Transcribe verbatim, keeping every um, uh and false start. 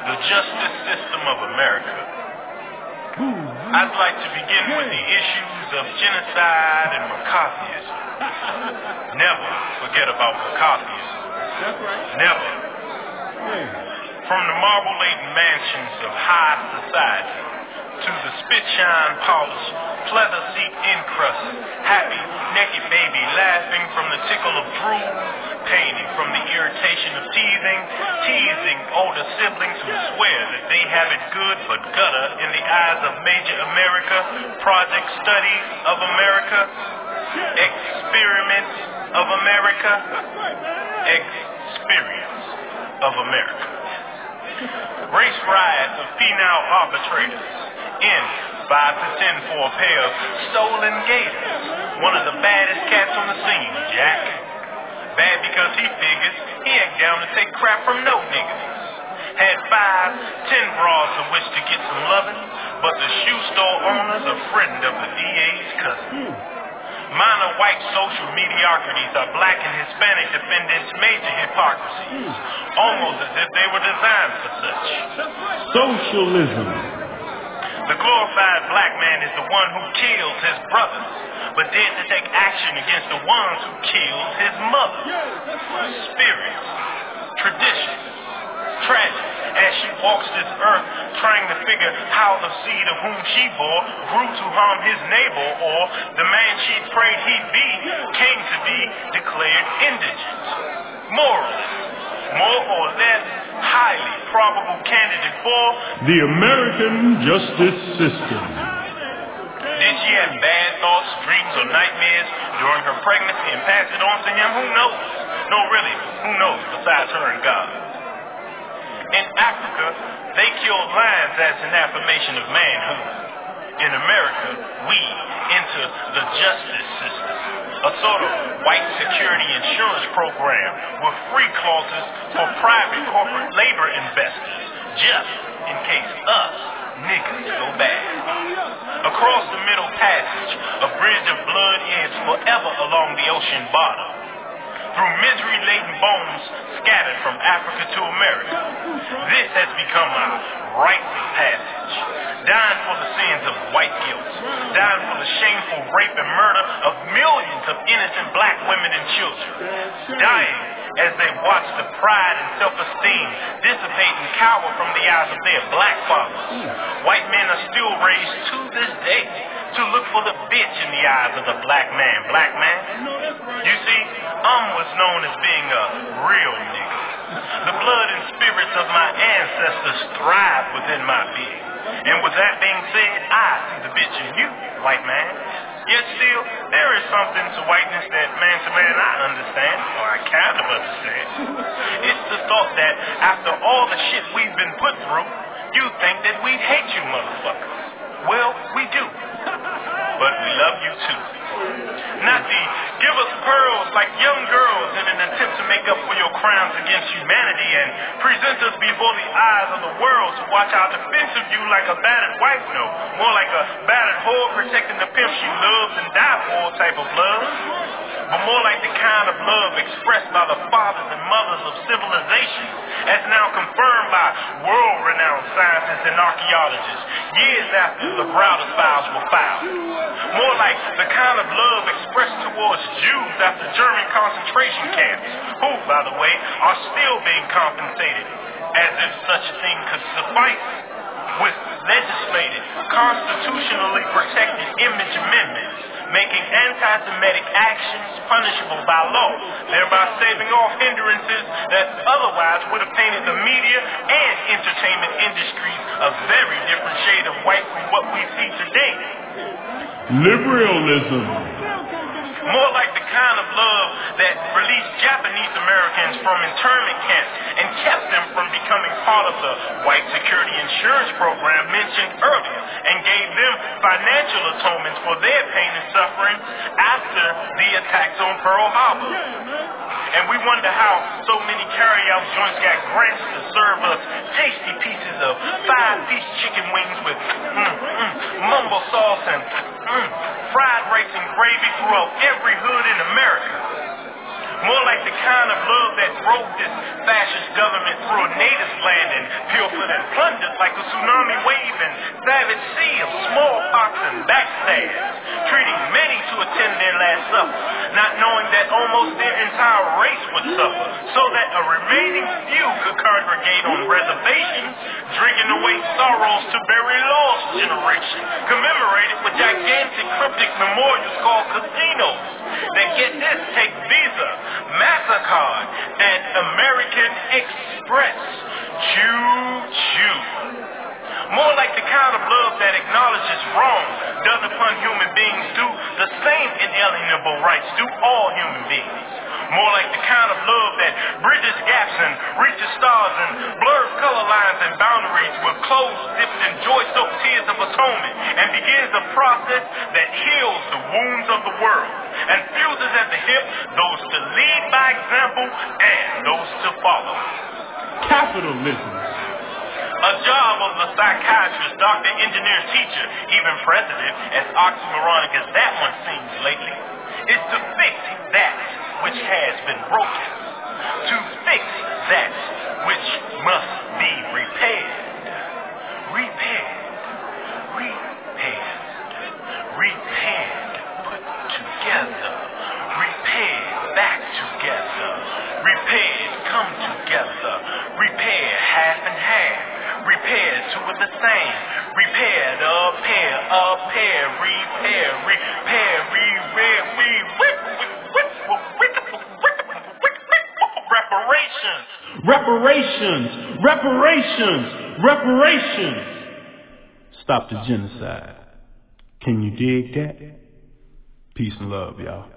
the justice system of America. I'd like to begin with the issues of genocide and McCarthyism. Never forget about McCarthyism. Never. From the marble-laden mansions of high society to the spit-shine polished, pleather seat encrust, happy, naked baby laughing from the tickle of drool, painting from the irritation of teasing, teasing older siblings who swear that they have it good but gutter in the eyes of major America, project studies of America, experiments of America, experience of America. Race riots of penile arbitrators, in five to ten for a pair of stolen gators. One of the baddest cats on the scene, Jack. Bad because he figures he ain't down to take crap from no niggas. Had five, ten bras of which to get some loving, but the shoe store owner's a friend of the D A's cousin. Minor white social mediocrities are black and Hispanic defendants' major hypocrisies, almost as if they were designed for such. Socialism. The glorified black man is the one who kills his brothers, but dared to take action against the ones who killed his mother. Spirits, traditions, tragic, as she walks this earth trying to figure how the seed of whom she bore grew to harm his neighbor, or the man she prayed he'd be came to be declared indigent. Moralist, more or less highly probable candidate for the American justice system. Did she have bad thoughts, dreams, or nightmares during her pregnancy and pass it on to him? Who knows? No, really, who knows besides her and God? In Africa, they killed lions as an affirmation of manhood. In America, we enter the justice system, a sort of white security insurance program with free clauses for private corporate labor investors, just in case us niggas go bad. Across the Middle Passage, a bridge of blood ends forever along the ocean bottom, through misery-laden bones scattered from Africa to America. This has become a rite of passage, dying for the sins of white guilt, dying for the shameful rape and murder of millions of innocent black women and children, dying as they watch the pride and self-esteem dissipate and cower from the eyes of their black fathers. White men are still raised to this day to look for the bitch in the eyes of the black man. Black man? You see, I'm what's known as being a real nigga. The blood and spirits of my ancestors thrive within my being. And with that being said, I see the bitch in you, white man. Yet still, there is something to whiteness that man to man I understand, or I kind of understand. It's the thought that after all the shit we've been put through, you think that we'd hate you motherfuckers. Well, we do. But we love you too. Nazi, give us pearls like young girls in an attempt to make up for your crimes against humanity and present us before the eyes of the world to watch our defense of you like a battered wife, no, more like a battered whore protecting the pimp she loves and die for type of love, but more like the kind of love expressed by the fathers and mothers of civilization, as now confirmed by world-renowned scientists and archaeologists years after the Browder files were filed. More like the kind of love expressed towards Jews after German concentration camps, who, by the way, are still being compensated, as if such a thing could suffice, with legislated, constitutionally protected image amendments, making anti-Semitic actions punishable by law, thereby saving off hindrances that otherwise would have painted the media and entertainment industries a very different shade of white from what we see today. Liberalism. More like the kind of love that released Japanese Americans from internment camps and kept them from becoming part of the white security insurance program mentioned earlier, and gave them financial atonements for their pain and suffering after the attacks on Pearl Harbor. And we wonder how so many carry-out joints got grants to serve us tasty pieces of five-piece chicken wings with mm, mm, mumbo sauce and mm, fried rice and gravy throughout every hood in America. More like the kind of love that drove this fascist government through a native's land and pilfered and plundered like a tsunami wave and savage sea of smallpox and backstabs, treating many to attend their last supper, not knowing that almost their entire race would suffer, so that a remaining few could congregate on reservations, drinking away sorrows to bury lost generation, commemorated with gigantic cryptic memorials called casinos that, get this, take Visa, MasterCard, and American Express. Choo-choo. More like the kind of love that acknowledges wrong done upon human beings do the same inalienable rights do all human beings. More like the kind of love that bridges gaps and reaches stars and blurs color lines and boundaries with clothes dipped in joy-soaked tears of atonement and begins a process that heals the wounds of the world and fuses at the hip those to lead by example and those to follow. Capitalism. A job of the psychiatrist, doctor, engineer, teacher, even president, as oxymoronic as that one seems lately, is to fix that which has been broken, to fix that which must be repaired. Repaired, repaired, repaired, put together, repaired, back together, repaired, come together, repaired, half and half, repaired, two of the same, repaired, a pair, a pair, repair, repair, re-rear, re-whip, whip, whip, reparations. Reparations. Reparations. Reparations. Stop the genocide. Can you dig that? Peace and love, y'all.